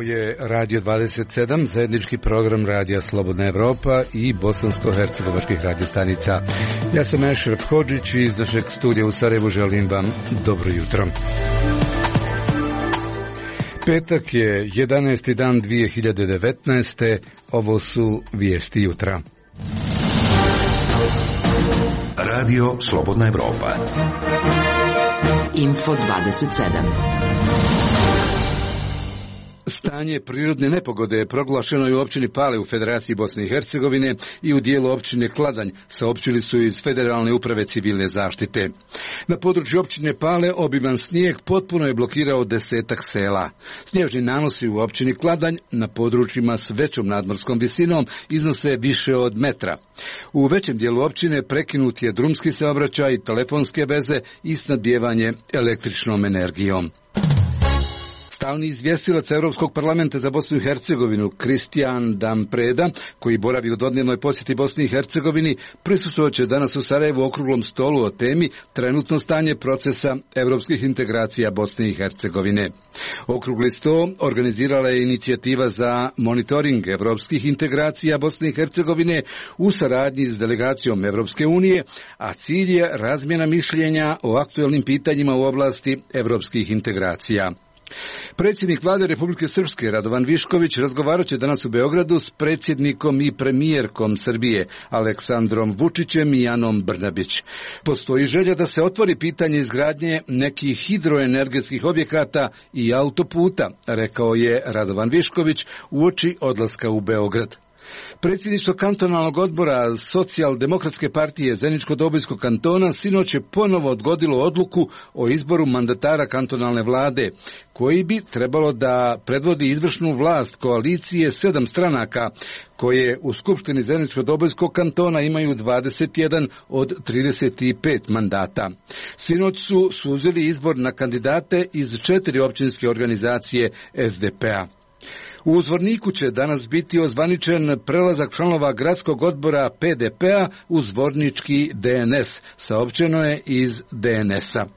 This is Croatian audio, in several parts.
je Radio 27, zajednički program Radija Slobodna Evropa i bosansko-hercegovačkih radiostanica. Ja sam Ešref Hodžić i iz našeg studija u Sarajevu želim vam dobro jutro. Petak je 11. dan 2019. Ovo su vijesti jutra. Radio Slobodna Evropa. Info 27. Stanje prirodne nepogode je proglašeno i u općini Pale u Federaciji Bosne i Hercegovine i u dijelu općine Kladanj, saopćili su iz Federalne uprave civilne zaštite. Na području općine Pale obiman snijeg potpuno je blokirao 10-ak sela. Snježni nanosi u općini Kladanj na područjima s većom nadmorskom visinom iznose više od metra. U većem dijelu općine prekinut je drumski saobraćaj i telefonske veze i snabdijevanje električnom energijom. Stalni izvjestilac Europskog parlamenta za Bosnu i Hercegovinu, Kristijan Dampreda, koji boravi u dvodnevnoj posjeti Bosni i Hercegovini, prisustvovat će danas u Sarajevu okruglom stolu o temi trenutno stanje procesa europskih integracija Bosne i Hercegovine. Okrugli sto organizirala je inicijativa za monitoring europskih integracija Bosne i Hercegovine u saradnji s delegacijom Europske unije, a cilj je razmjena mišljenja o aktuelnim pitanjima u oblasti europskih integracija. Predsjednik vlade Republike Srpske Radovan Višković razgovarat će danas u Beogradu s predsjednikom i premijerkom Srbije Aleksandrom Vučićem i Anom Brnabić. Postoji želja da se otvori pitanje izgradnje nekih hidroenergetskih objekata i autoputa, rekao je Radovan Višković uoči odlaska u Beograd. Predsjedništvo kantonalnog odbora Socijaldemokratske partije Zeničko-Dobojskog kantona sinoć je ponovo odgodilo odluku o izboru mandatara kantonalne vlade, koji bi trebalo da predvodi izvršnu vlast koalicije 7 stranaka, koje u Skupštini Zeničko-Dobojskog kantona imaju 21 od 35 mandata. Sinoć su suzili izbor na kandidate iz 4 općinske organizacije SDP-a. U Zvorniku će danas biti ozvaničen prelazak članova gradskog odbora PDP-a u zvornički DNS, saopćeno je iz DNS-a.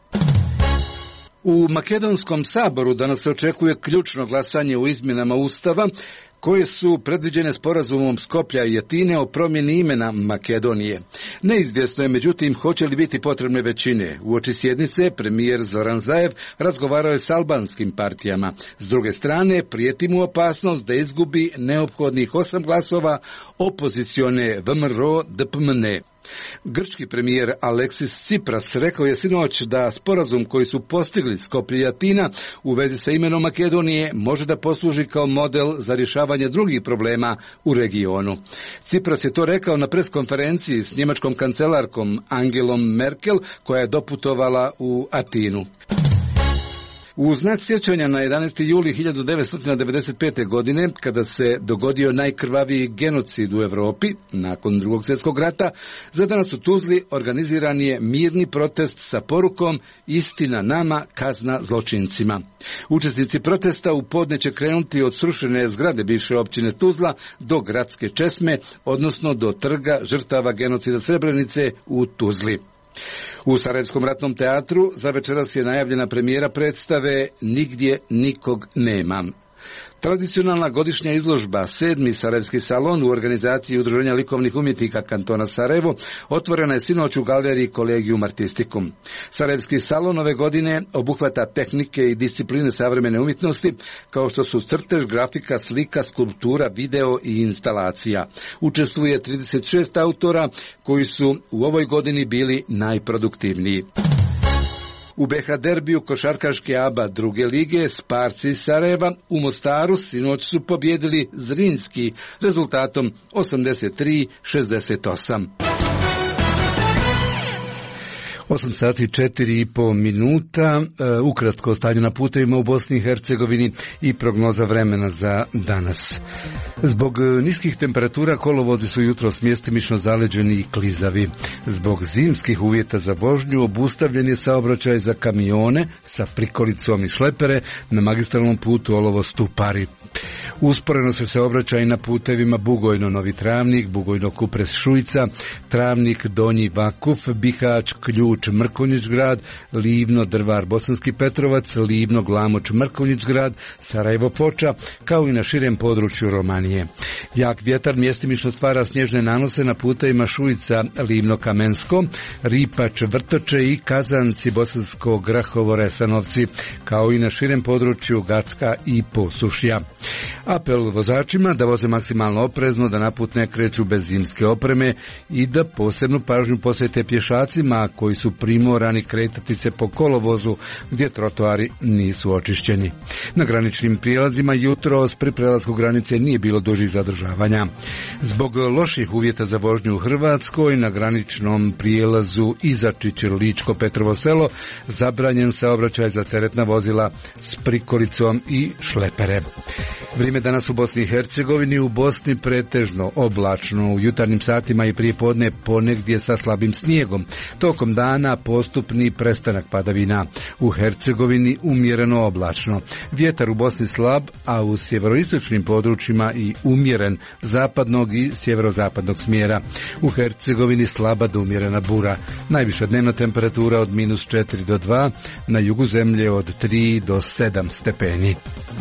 U Makedonskom saboru danas se očekuje ključno glasanje u izmjenama Ustava, koje su predviđene sporazumom Skoplja i Atine o promjeni imena Makedonije. Neizvjesno je, međutim, hoće li biti potrebne većine. Uoči sjednice premijer Zoran Zaev razgovarao je s albanskim partijama. S druge strane, prijeti mu opasnost da izgubi neophodnih 8 glasova opozicione VMRO DPMNE. Grčki premijer Aleksis Tsipras rekao je sinoć da sporazum koji su postigli Skoplje i Atina u vezi sa imenom Makedonije može da posluži kao model za rješavanje drugih problema u regionu. Tsipras je to rekao na preskonferenciji s njemačkom kancelarkom Angelom Merkel, koja je doputovala u Atinu. U znak sjećanja na 11. juli 1995. godine, kada se dogodio najkrvaviji genocid u Europi nakon Drugog svjetskog rata, za danas u Tuzli organiziran je mirni protest sa porukom "Istina nama, kazna zločincima". Učesnici protesta u podne će krenuti od srušene zgrade bivše općine Tuzla do gradske česme, odnosno do trga žrtava genocida Srebrenice u Tuzli. U Sarajevskom ratnom teatru za večeras je najavljena premijera predstave "Nigdje nikog nema". Tradicionalna godišnja izložba 7. Sarajevski salon u organizaciji Udruženja likovnih umjetnika kantona Sarajevo otvorena je sinoć u galeriji Collegium Artisticum. Sarajevski salon ove godine obuhvata tehnike i discipline savremene umjetnosti, kao što su crtež, grafika, slika, skulptura, video i instalacija. Učestvuje 36 autora koji su u ovoj godini bili najproduktivniji. U BH derbiju košarkaške ABA druge lige Sparci iz Sarajeva u Mostaru sinoć su pobjedili Zrinski rezultatom 83-68. 8 sati 4,5 minuta, ukratko o stanju na putevima u Bosni i Hercegovini i prognoza vremena za danas. Zbog niskih temperatura kolovozi su jutros mjestimično zaleđeni i klizavi. Zbog zimskih uvjeta za vožnju obustavljen je saobraćaj za kamione sa prikolicom i šlepere na magistralnom putu Olovo-Stupari. Usporeno se saobraćaj na putevima Bugojno-Novi Travnik, Bugojno-Kupres-Šujica, Travnik-Donji Vakuf, Bihać-Ključ-Mrkonjić grad, Livno-Drvar-Bosanski Petrovac, Livno-Glamoč-Mrkonjić grad, Sarajevo-Foča, kao i na širem području Romanije. Jak vjetar mjestimično stvara snježne nanose na putevima Šujica, Livno-Kamensko, Ripač-Vrtoče i Kazanci, Bosansko Grahovo-Resanovci, kao i na širem području Gacka i Posušja. Apel vozačima da voze maksimalno oprezno, da na put ne kreću bez zimske opreme i da posebnu pažnju posvete pješacima koji su primorani kretati se po kolovozu gdje trotoari nisu očišćeni. Na graničnim prijelazima jutros pri prelasku granice nije bilo dužih zadržavanja. Zbog loših uvjeta za vožnju u Hrvatskoj na graničnom prijelazu Izačić-Ličko Petrovo Selo zabranjen saobraćaj za teretna vozila s prikolicom i šlepere. Vrijeme danas u Bosni i Hercegovini, u Bosni pretežno oblačno, u jutarnjim satima i prije podne ponegdje sa slabim snijegom. Tokom dana postupni prestanak padavina. U Hercegovini umjereno oblačno. Vjetar u Bosni slab, a u sjeveroistočnim područjima i umjeren zapadnog i sjeverozapadnog smjera. U Hercegovini slaba do umjerena bura. Najviša dnevna temperatura od -4 do 2, na jugu zemlje od 3 do 7 stepeni.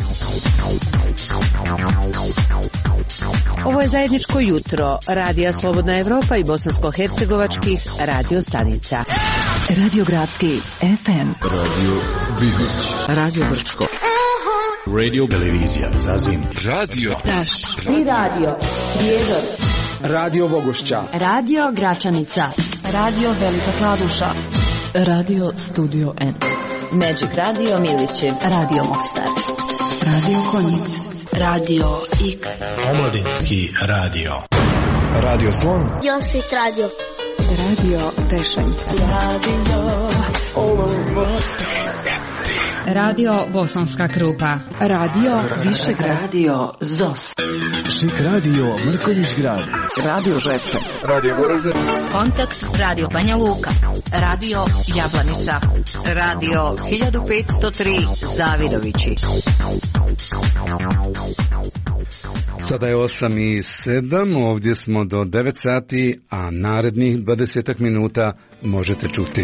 Ovo je zajedničko jutro Radija Slobodna Evropa i bosansko-hercegovačkih radio stanica. Radio Gradski FM, Radio Bihoć, Radio Brčko, Radio Televizija Zazim, Radio Taš i Radio Prijedor, Radio Vogošća, Radio Gračanica, Radio Velika Kladuša, Radio Studio N, Magic Radio Milići, Radio Mostar, Radio Konjic, Radio X, Omladinski radio, Radio Slon, Josit Radio, Radio Tešanjca, Radio Radio Bosanska Krupa, Radio Višegrad, Radio ZOS, Šik Radio Mrkonjić grad, Radio Žepče, Radio Goražde, Kontakt Radio Banja Luka, Radio Jablanica, Radio 1503 Zavidovići. Sada je 8:07, ovdje smo do 9 sati, a narednih 20 minuta možete čuti.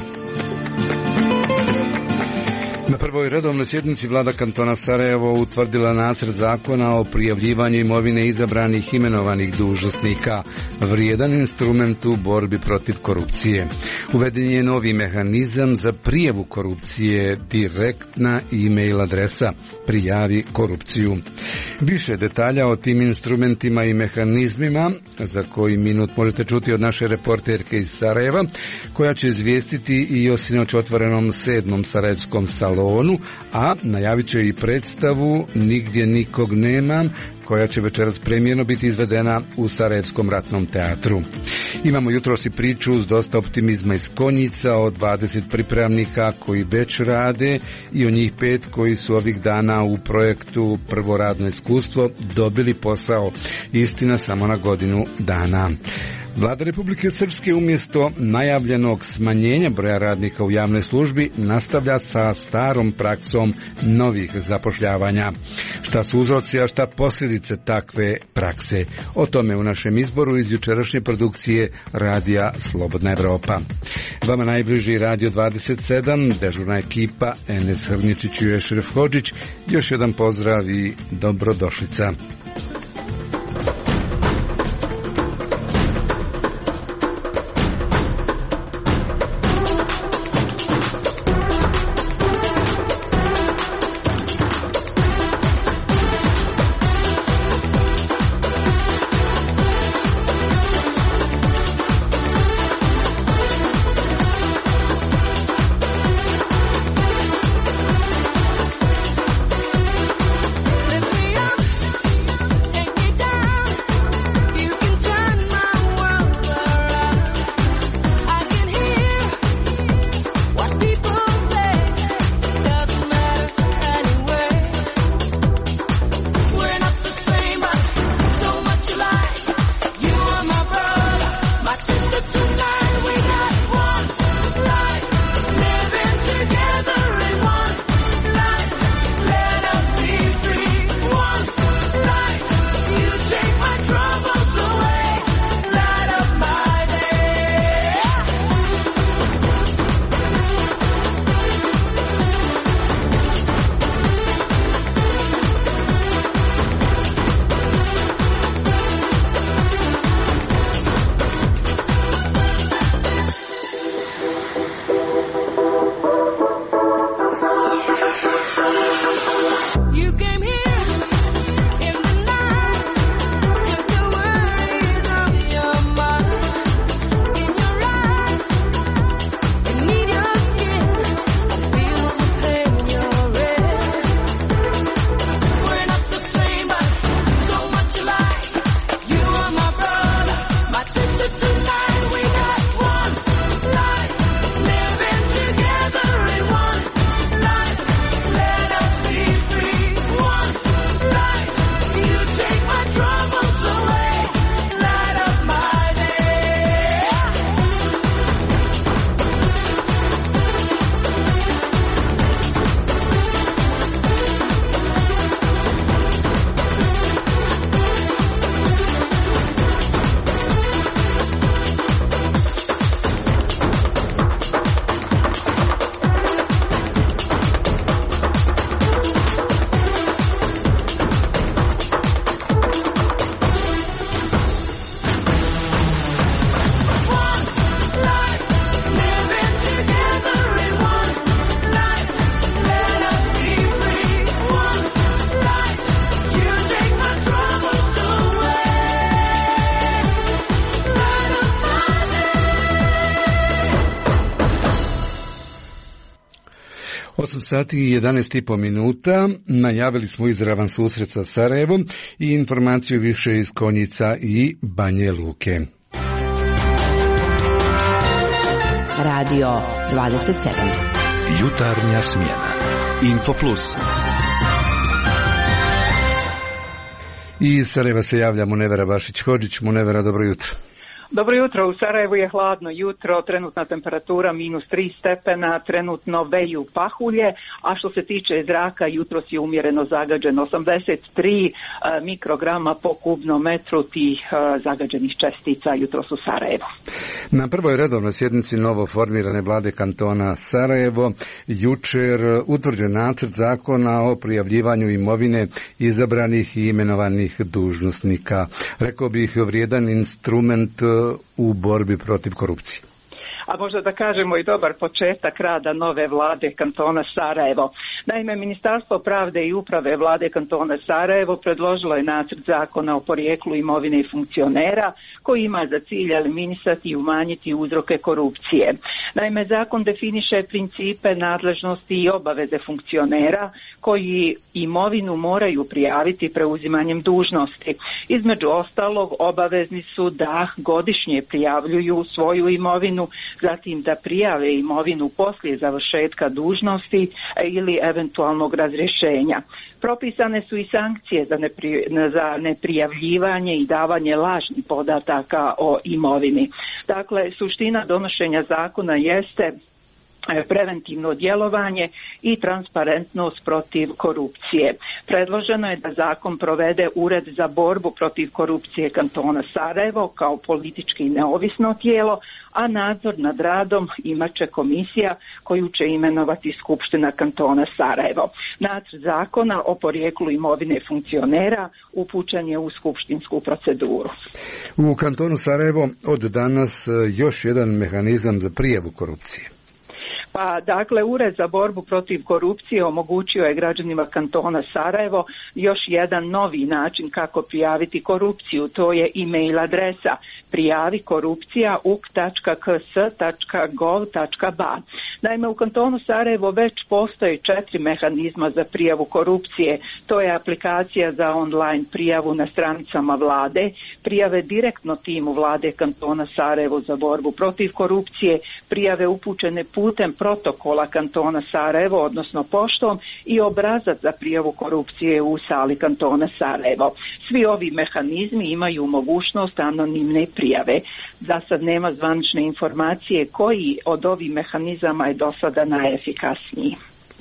Na prvoj redovnoj sjednici vlada kantona Sarajevo utvrdila nacrt zakona o prijavljivanju imovine izabranih imenovanih dužnosnika, vrijedan instrument u borbi protiv korupcije. Uveden je novi mehanizam za prijavu korupcije, direktna e-mail adresa prijavi korupciju. Više detalja o tim instrumentima i mehanizmima za koji minut možete čuti od naše reporterke iz Sarajeva, koja će izvijestiti i o sinoć otvorenom 7. sarajevskom salonu, a najavit će i predstavu Nigdje nikog nema, koja će večeras premijerno biti izvedena u Sarajevskom ratnom teatru. Imamo jutros i priču s dosta optimizma iz Konjica o 20 pripravnika koji već rade i o njih 5 koji su ovih dana u projektu Prvo radno iskustvo dobili posao, istina samo na godinu dana. Vlada Republike Srpske umjesto najavljenog smanjenja broja radnika u javnoj službi nastavlja sa starom praksom novih zapošljavanja. Šta su uzroci, a šta posljedice takve prakse? O tome u našem izboru iz jučerašnje produkcije Radija Slobodna Evropa. Vama najbliži Radio 27, dežurna ekipa Enes Hrničić i Ešref Hodžić. Još jedan pozdrav i dobrodošlica. sati i 11,5 minuta. Najavili smo izravan susret sa Sarajevom i informaciju više iz Konjica i Banje Luke. Radio 27. Jutarnja smjena. Info Plus. I iz Sarajeva se javlja Munevera Bašić-Hodžić. Munevera, dobro jutro. Dobro jutro, u Sarajevu je hladno jutro, trenutna temperatura -3 stepena, trenutno veju pahulje, a što se tiče zraka, jutros je umjereno zagađeno 83 mikrograma po kubnom metru tih zagađenih čestica jutros u Sarajevu. Na prvoj redovnoj sjednici novo formirane vlade kantona Sarajevo jučer utvrđen nacrt zakona o prijavljivanju imovine izabranih i imenovanih dužnosnika. Rekao bih vrijedan instrument u borbi protiv korupcije. A možda da kažemo i dobar početak rada nove vlade kantona Sarajevo. Naime, Ministarstvo pravde i uprave vlade kantona Sarajevo predložilo je nacrt zakona o porijeklu imovine i funkcionera koji ima za cilj eliminisati i umanjiti uzroke korupcije. Naime, zakon definiše principe nadležnosti i obaveze funkcionera koji imovinu moraju prijaviti preuzimanjem dužnosti. Između ostalog, obavezni su da godišnje prijavljuju svoju imovinu, zatim da prijave imovinu poslije završetka dužnosti ili eventualnog razrješenja. Propisane su i sankcije za neprijavljivanje i davanje lažnih podataka o imovini. Dakle, suština donošenja zakona jeste preventivno djelovanje i transparentnost protiv korupcije. Predloženo je da zakon provede Ured za borbu protiv korupcije kantona Sarajevo kao politički neovisno tijelo, a nadzor nad radom imat će komisija koju će imenovati Skupština kantona Sarajevo. Nacrt zakona o porijeklu imovine funkcionera upućen je u skupštinsku proceduru. U kantonu Sarajevo od danas još jedan mehanizam za prijavu korupcije. Pa dakle, Ured za borbu protiv korupcije omogućio je građanima kantona Sarajevo još jedan novi način kako prijaviti korupciju. To je e-mail adresa prijavikorupcija.uk.ks.gov.ba. Naime, u kantonu Sarajevo već postoje 4 mehanizma za prijavu korupcije. To je aplikacija za online prijavu na stranicama vlade, prijave direktno timu vlade kantona Sarajevo za borbu protiv korupcije, prijave upućene putem protokola kantona Sarajevo, odnosno poštom, i obrazac za prijavu korupcije u sali kantona Sarajevo. Svi ovi mehanizmi imaju mogućnost anonimne prijave. Za sad nema zvanične informacije koji od ovih mehanizama je do sada najefikasniji.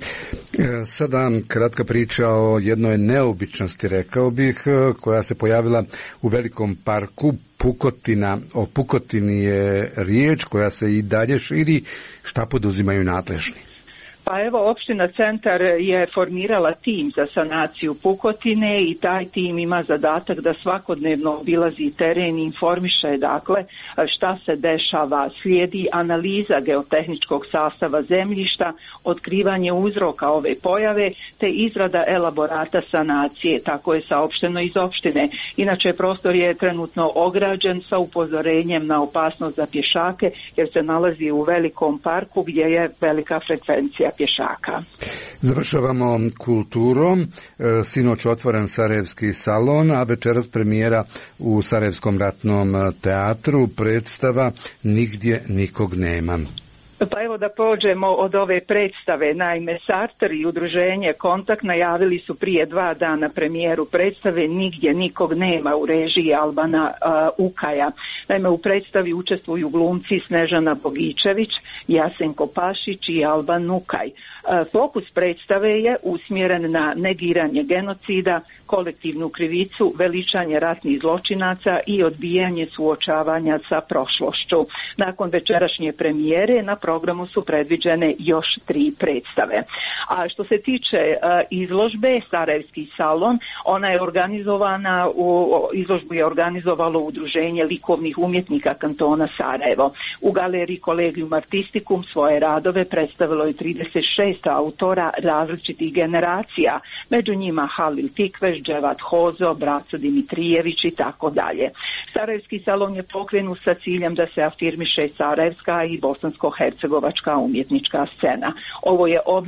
Sada kratka priča o jednoj neobičnosti, rekao bih, koja se pojavila u velikom parku Pukotina. O Pukotini je riječ koja se i dalje širi. Šta poduzimaju nadležni? Pa evo, opština Centar je formirala tim za sanaciju pukotine i taj tim ima zadatak da svakodnevno obilazi teren i informiše dakle šta se dešava. Slijedi analiza geotehničkog sastava zemljišta, otkrivanje uzroka ove pojave te izrada elaborata sanacije, tako je saopšteno iz opštine. Inače, prostor je trenutno ograđen sa upozorenjem na opasnost za pješake jer se nalazi u velikom parku gdje je velika frekvencija pješaka. Završavamo kulturom. Sinoć otvoren Sarajevski salon, a večeras premijera u Sarajevskom ratnom teatru, predstava Nigdje nikog nema. Pa evo da pođemo od ove predstave. Naime, Sartor i udruženje Kontakt najavili su prije 2 dana premijeru predstave Nigdje nikog nema u režiji Albana Ukaja. Naime, u predstavi učestvuju glumci Snežana Bogičević, Jasenko Pašić i Alban Ukaj. Fokus predstave je usmjeren na negiranje genocida, kolektivnu krivicu, veličanje ratnih zločinaca i odbijanje suočavanja sa prošlošću. Nakon večerašnje premijere na programu su predviđene još 3 predstave. A što se tiče izložbe Sarajevski salon, ona je organizovana, izložbu je organizovalo Udruženje likovnih umjetnika kantona Sarajevo. U galeriji Collegium Artisticum svoje radove predstavilo je 36 autora različitih generacija, među njima Halil Tikveš, Dževat Hozo, Braco Dimitrijević i tako dalje. Sarajevski salon je pokrenut sa ciljem da se afirmiše sarajevska i bosansko-hercegovačka umjetnička scena. Ovo je obnovljena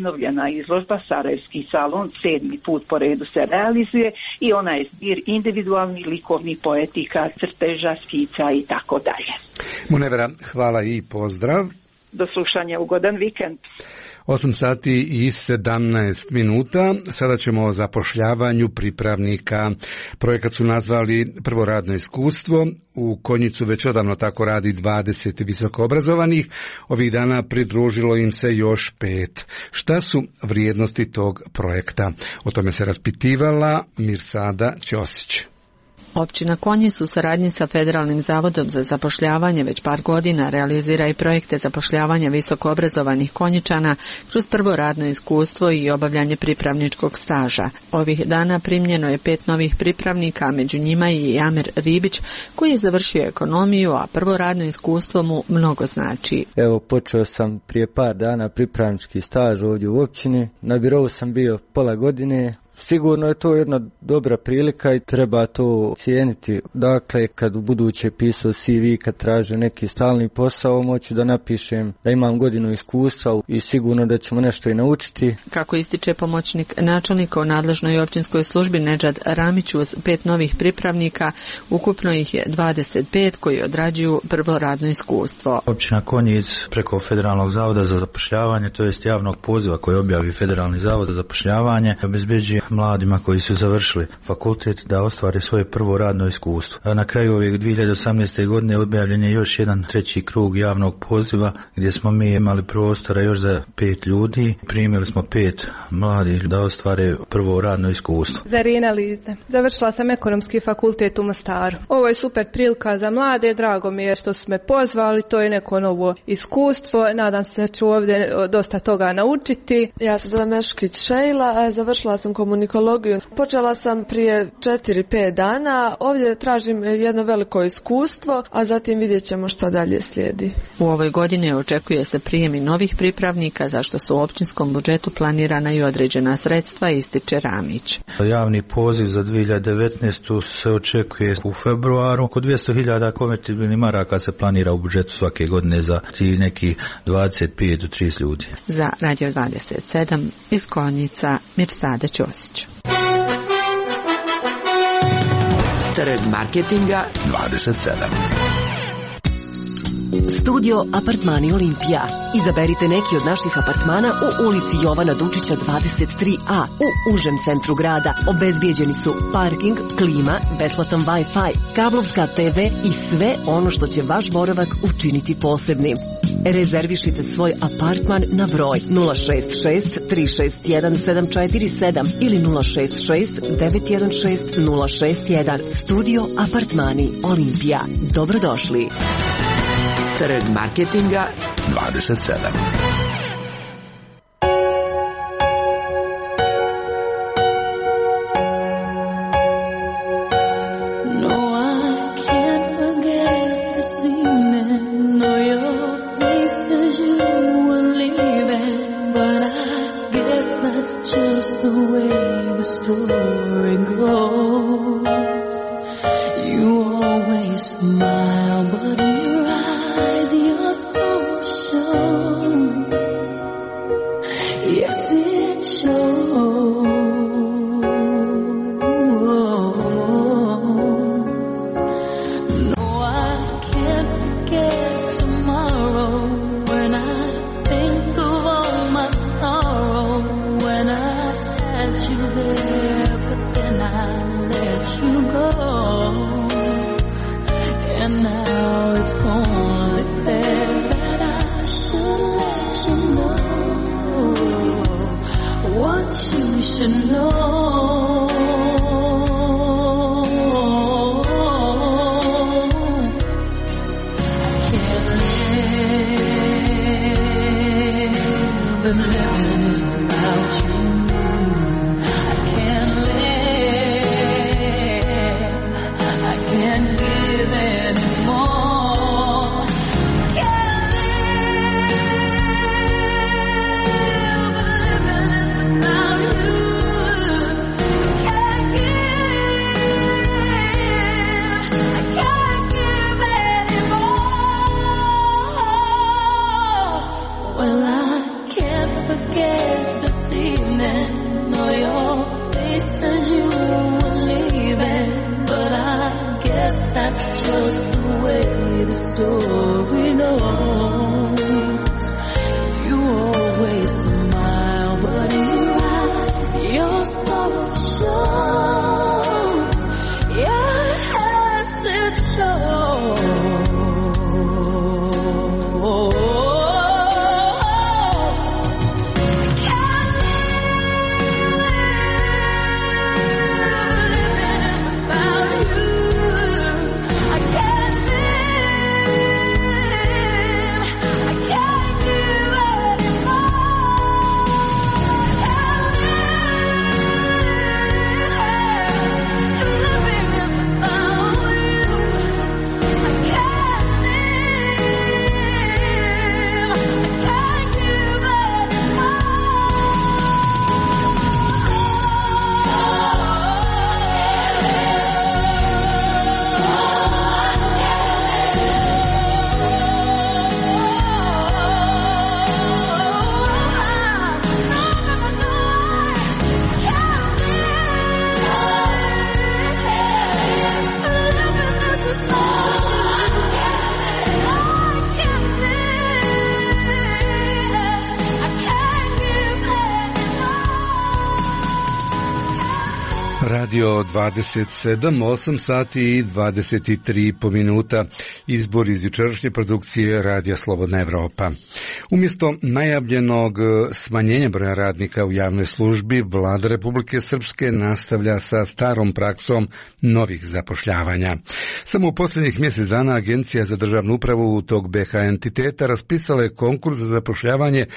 glavna izložba Sarajevski salon 7. put po redu se realizuje i ona je zbir individualnih likovnih poetika, crteža, skica i tako dalje. Munevera, hvala i pozdrav. Do slušanja, ugodan vikend. 8 sati i 17 minuta. Sada ćemo o zapošljavanju pripravnika. Projekat su nazvali Prvo radno iskustvo. U Konjicu već odavno tako radi 20 visokoobrazovanih. Ovih dana pridružilo im se još 5. Šta su vrijednosti tog projekta? O tome se raspitivala Mirsada Ćosić. Općina Konjic u saradnji sa Federalnim zavodom za zapošljavanje već par godina realizira i projekte zapošljavanja visokoobrazovanih Konjičana kroz prvo radno iskustvo i obavljanje pripravničkog staža. Ovih dana primljeno je 5 novih pripravnika, među njima i Amir Ribić koji je završio ekonomiju, a prvo radno iskustvo mu mnogo znači. Evo, počeo sam prije par dana pripravnički staž ovdje u općini. Na birovu sam bio pola godine. Sigurno je to jedna dobra prilika i treba to cijeniti. Dakle, kad u buduće pisao CV, kad traže neki stalni posao, moću da napišem da imam godinu iskustva i sigurno da ćemo nešto i naučiti. Kako ističe pomoćnik načelnika u nadležnoj općinskoj službi Nedžad Ramić, uz 5 novih pripravnika, ukupno ih je 25 koji odrađuju prvo radno iskustvo. Općina Konjic preko Federalnog zavoda za zapošljavanje, to jest javnog poziva koji objavi Federalni zavod za zapošljavanje, obezbeđuje mladima koji su završili fakultet da ostvare svoje prvo radno iskustvo. A na kraju ove 2018. godine objavljen je još jedan 3. krug javnog poziva gdje smo mi imali prostora još za 5 ljudi. Primili smo 5 mladih da ostvare prvo radno iskustvo. Zarina Lizne. Završila sam ekonomski fakultet u Mostaru. Ovo je super prilika za mlade, drago mi je što su me pozvali, to je neko novo iskustvo. Nadam se da ću ovdje dosta toga naučiti. Ja se zovem Meškić Šejla, a završila sam komunikologiju. Počela sam prije 4-5 dana. Ovdje tražim jedno veliko iskustvo, a zatim vidjet ćemo što dalje slijedi. U ovoj godini očekuje se prijem i novih pripravnika, zašto su u općinskom budžetu planirana i određena sredstva, ističe Ramić. Javni poziv za 2019. se očekuje u februaru. Oko 200.000 konvertibilnih maraka se planira u budžetu svake godine za ti neki 25 do 30 ljudi. Za Radio 27 iz Konjica, Mirsada Ćosić. Trg marketinga 27. Studio Apartmani Olimpija. Izaberite neki od naših apartmana u ulici Jovana Dučića 23A u užem centru grada. Obezbijeđeni su parking, klima, besplatan Wi-Fi, kablovska TV i sve ono što će vaš boravak učiniti posebnim. Rezervišite svoj apartman na broj 066 361 747 ili 066 916 061. Studio Apartmani Olimpija. Dobrodošli. Trg marketinga 27. leaving, or your face said you were leaving, but I guess that's just the way the story goes. You always smile, but your soul shows. Yes, it shows. Radio 27, 8 sati i 23 po minuta. Izbor iz jučerašnje produkcije Radija Slobodna Evropa. Umjesto najavljenog smanjenja broja radnika u javnoj službi, Vlada Republike Srpske nastavlja sa starom praksom novih zapošljavanja. Samo u posljednjih mjesec dana Agencija za državnu upravu tog BH entiteta raspisala je konkurs za zapošljavanje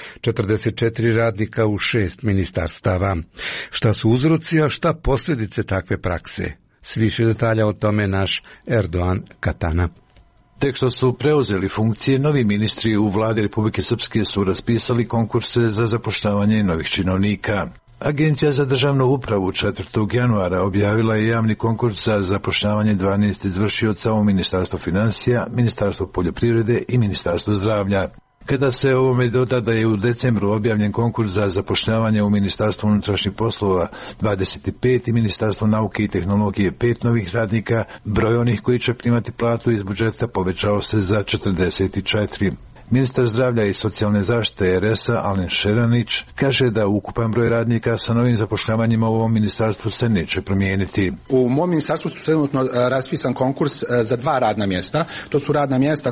44 radnika u 6 ministarstava. Šta su uzroci, a šta posljedice takve prakse? S više detalja o tome naš Erdogan Katana. Tek što su preuzeli funkcije, novi ministri u Vladi Republike Srpske su raspisali konkurse za zapošljavanje novih činovnika. Agencija za državnu upravu 4. januara objavila je javni konkurs za zapošljavanje 12 izvršioca u Ministarstvo financija, Ministarstvo poljoprivrede i Ministarstvo zdravlja. Kada se ovome doda da je u decembru objavljen konkurs za zapošljavanje u Ministarstvu unutrašnjih poslova 25 i Ministarstvo nauke i tehnologije 5 novih radnika, broj onih koji će primati platu iz budžeta povećao se za 44. Ministar zdravlja i socijalne zaštite RS-a Alen Šeranić kaže da ukupan broj radnika sa novim zapošljavanjima u ovom ministarstvu se neće promijeniti. U mom ministarstvu su trenutno raspisan konkurs za 2 radna mjesta. To su radna mjesta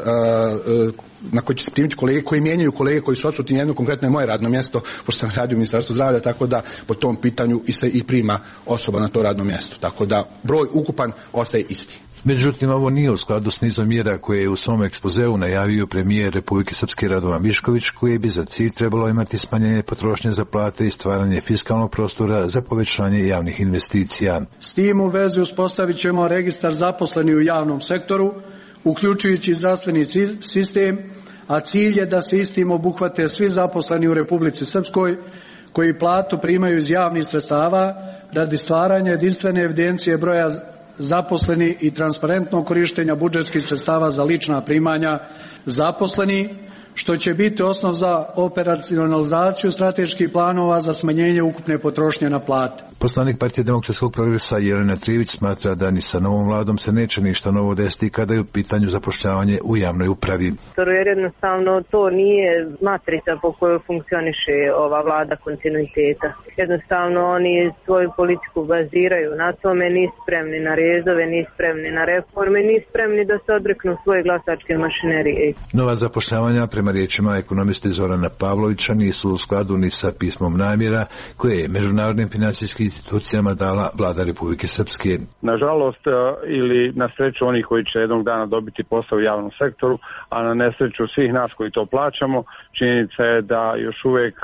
na koji će se primiti kolege koji mijenjaju kolege koji su odsutni. Jedno konkretno je moje radno mjesto, pošto sam radio u Ministarstvu zdravlja, tako da po tom pitanju se i prima osoba na to radno mjesto. Tako da broj ukupan ostaje isti. Međutim, ovo nije u skladu s nizom mjera koje je u svom ekspozeu najavio premijer Republike Srpske Radovan Višković, koji bi za cilj trebalo imati smanjenje potrošnje za plate i stvaranje fiskalnog prostora za povećanje javnih investicija. S tim u vezi uspostavit ćemo registar zaposlenih u javnom sektoru, uključujući zdravstveni sistem, a cilj je da se istim obuhvate svi zaposleni u Republici Srpskoj koji platu primaju iz javnih sredstava radi stvaranja jedinstvene evidencije broja zaposleni i transparentnog korištenja budžetskih sredstava za lična primanja zaposleni, što će biti osnov za operacionalizaciju strateških planova za smanjenje ukupne potrošnje na plate. Poslanik Partije demokratskog progresa Jelena Trivić smatra da ni sa novom vladom se neće ništa novo desiti kada je u pitanju zapošljavanje u javnoj upravi. Jer jednostavno to nije matrica po kojoj funkcioniše ova vlada kontinuiteta. Jednostavno oni svoju politiku baziraju na tome, nisu spremni na rezove, nisu spremni na reforme, nisu spremni da se odreknu svoje glasačke mašinerije. Nova zapošljavanja, prema riječima ekonomiste Zorana Pavlovića, nisu u skladu ni sa pismom namjera koje je međunarodnim financijskim institucijama dala Vlada Republike Srpske. Nažalost ili na sreću onih koji će jednog dana dobiti posao u javnom sektoru, a na nesreću svih nas koji to plaćamo, činjenica je da još uvijek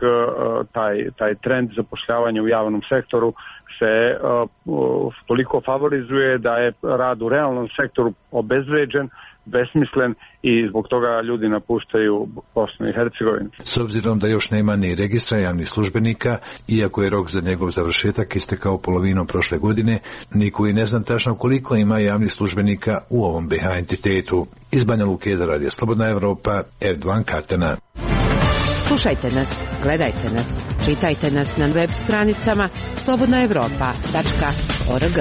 taj trend zapošljavanja u javnom sektoru se toliko favorizuje da je rad u realnom sektoru obezvrijeđen, besmislen i zbog toga ljudi napuštaju Bosnu i Hercegovinu. S obzirom da još nema ni registra javnih službenika, iako je rok za njegov završetak istekao polovinom prošle godine, niko i ne zna tačno koliko ima javnih službenika u ovom BH entitetu. Iz Banja Luke za Radio Slobodna Evropa, Erdogan Katana. Slušajte nas, gledajte nas, čitajte nas na web stranicama slobodnaevropa.org.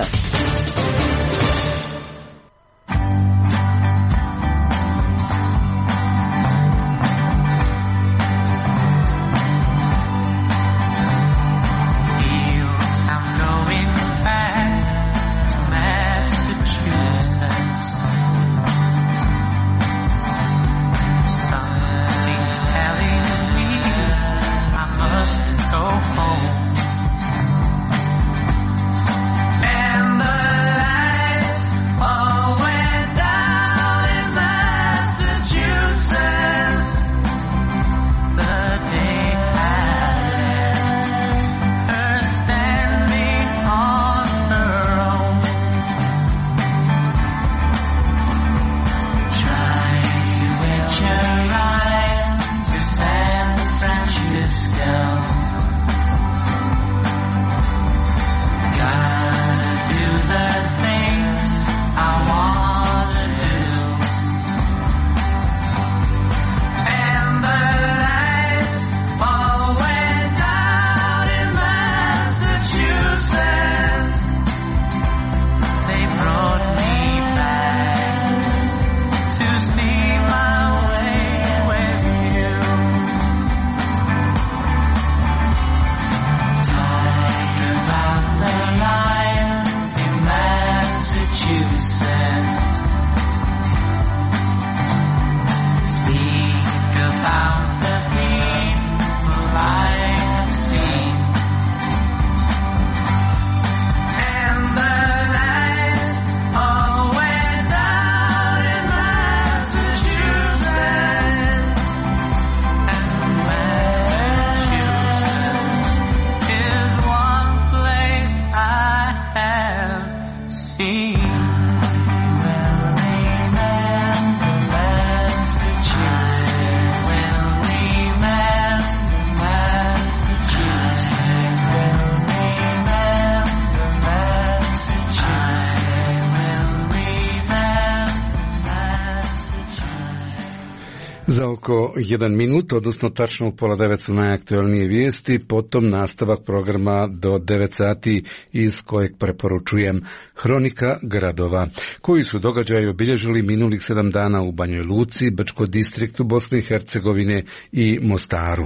Za oko 1 minut, odnosno tačno u 8:30 su najaktualnije vijesti, potom nastavak programa do 9 sati iz kojeg preporučujem Hronika gradova, koji su događaji obilježili minulih 7 dana u Banjoj Luci, Brčko distriktu Bosne i Hercegovine i Mostaru.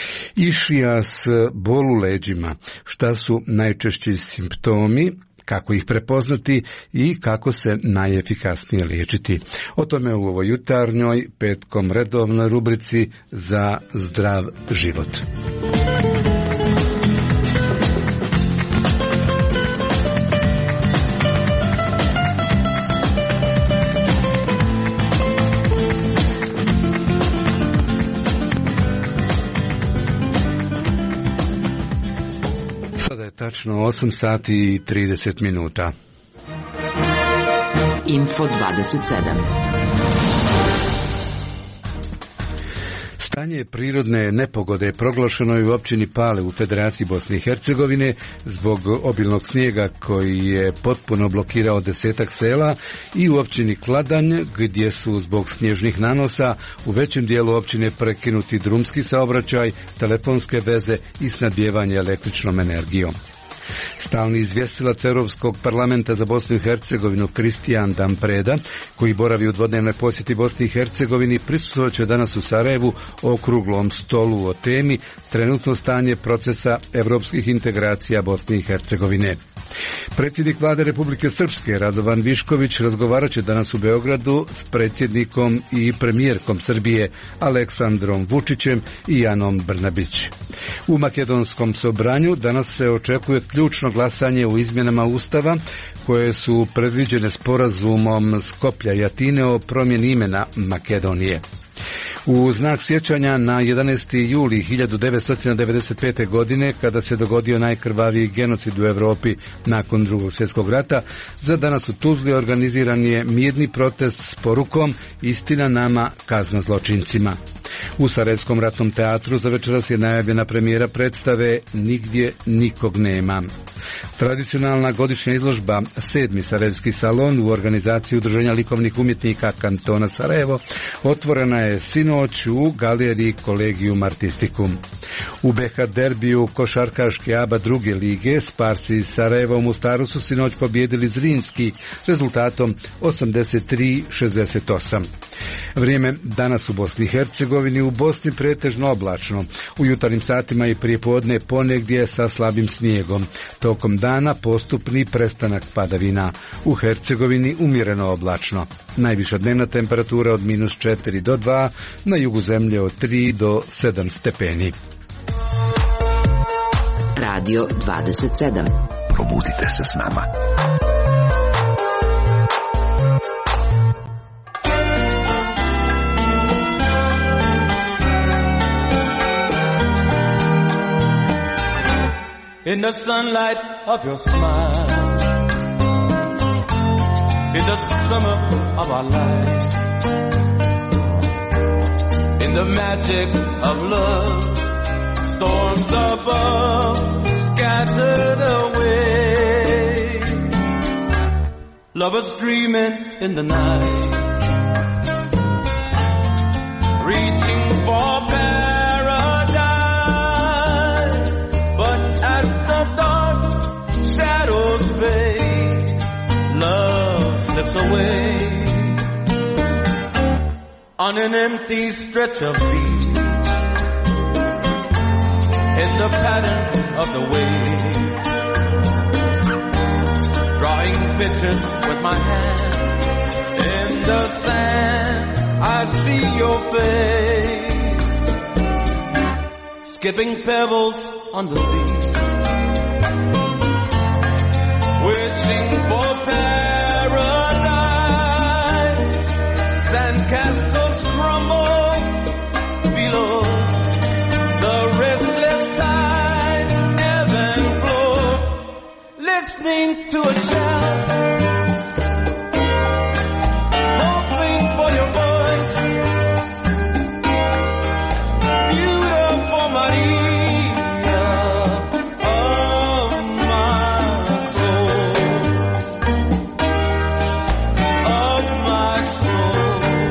Išijas, bol u leđima, šta su najčešći simptomi, kako ih prepoznati i kako se najefikasnije liječiti. O tome u ovoj jutarnjoj, petkom redovnoj rubrici za zdrav život. Tačno 8 sati i 30 minuta. Info 27. Stanje prirodne nepogode proglašeno je u općini Pale u Federaciji Bosne i Hercegovine zbog obilnog snijega koji je potpuno blokirao 10-ak sela i u općini Kladanj gdje su zbog snježnih nanosa u većem dijelu općine prekinuti drumski saobraćaj, telefonske veze i snabdijevanje električnom energijom. Stalni izvjestilac Europskog parlamenta za Bosnu i Hercegovinu Kristijan Dampreda, koji boravi u dvodnevnoj posjeti Bosni i Hercegovini, prisustvovat će danas u Sarajevu okruglom stolu o temi trenutno stanje procesa europskih integracija Bosne i Hercegovine. Predsjednik Vlade Republike Srpske Radovan Višković razgovarat će danas u Beogradu s predsjednikom i premijerkom Srbije Aleksandrom Vučićem i Anom Brnabić. U makedonskom Sobranju danas se očekuje ključno glasanje u izmjenama Ustava koje su predviđene sporazumom Skoplja i Atine o promjeni imena Makedonije. U znak sjećanja na 11. juli 1995. godine, kada se dogodio najkrvaviji genocid u Europi nakon Drugog svjetskog rata, za danas u Tuzli organiziran je mirni protest s porukom "Istina nama, kazna zločincima". U Sarajevskom ratnom teatru za večeras je najavljena premijera predstave Nigdje nikog nema. Tradicionalna godišnja izložba 7. Sarajevski salon u organizaciji Udruženja likovnih umjetnika kantona Sarajevo otvorena je sinoć u galeriji Collegium Artisticum. U BH derbiju košarkaške ABA druge lige Sparci iz Sarajeva u Mostaru su sinoć pobjedili Zrinski rezultatom 83-68. Vrijeme danas u Bosni i Hercegovini, u Bosni pretežno oblačno. U jutarnjim satima i prijepodne ponegdje sa slabim snijegom. Tokom dana postupni prestanak padavina. U Hercegovini umjereno oblačno. Najviša dnevna temperatura od -4 do 2, na jugu zemlje od 3 do 7 stepeni. Radio 27. Probudite se s nama. In the sunlight of your smile, in the summer of our life, in the magic of love, storms above scattered away, lovers dreaming in the night, reaching for paradise, but as the dark shadows fade, love slips away on an empty stretch of beach. In the pattern of the waves, drawing pictures with my hand. In the sand, I see your face, skipping pebbles on the sea, wishing for paradise. Sandcastles crumble below, the restless tides ebb and flow, listening to a shout, hoping for your voice, beautiful Maria of my soul, of my soul.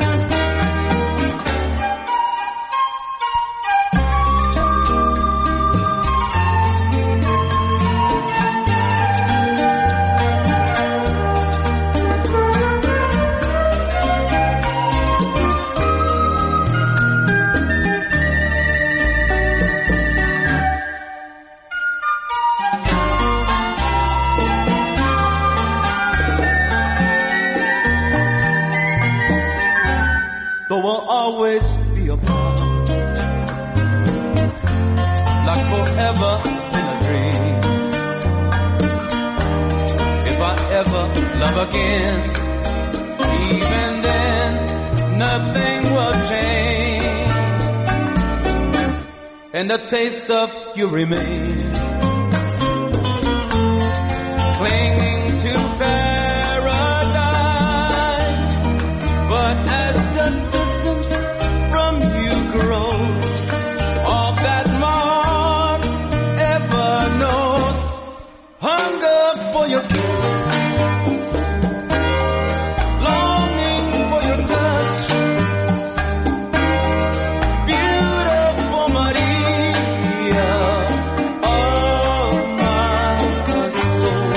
There will always be a part, like forever in a dream. If I ever love again, even then nothing will change, and the taste of you remains, clinging to paradise. But as the distance from you grows, all that mark ever knows, hunger for your kiss, longing for your touch, beautiful Maria of my soul,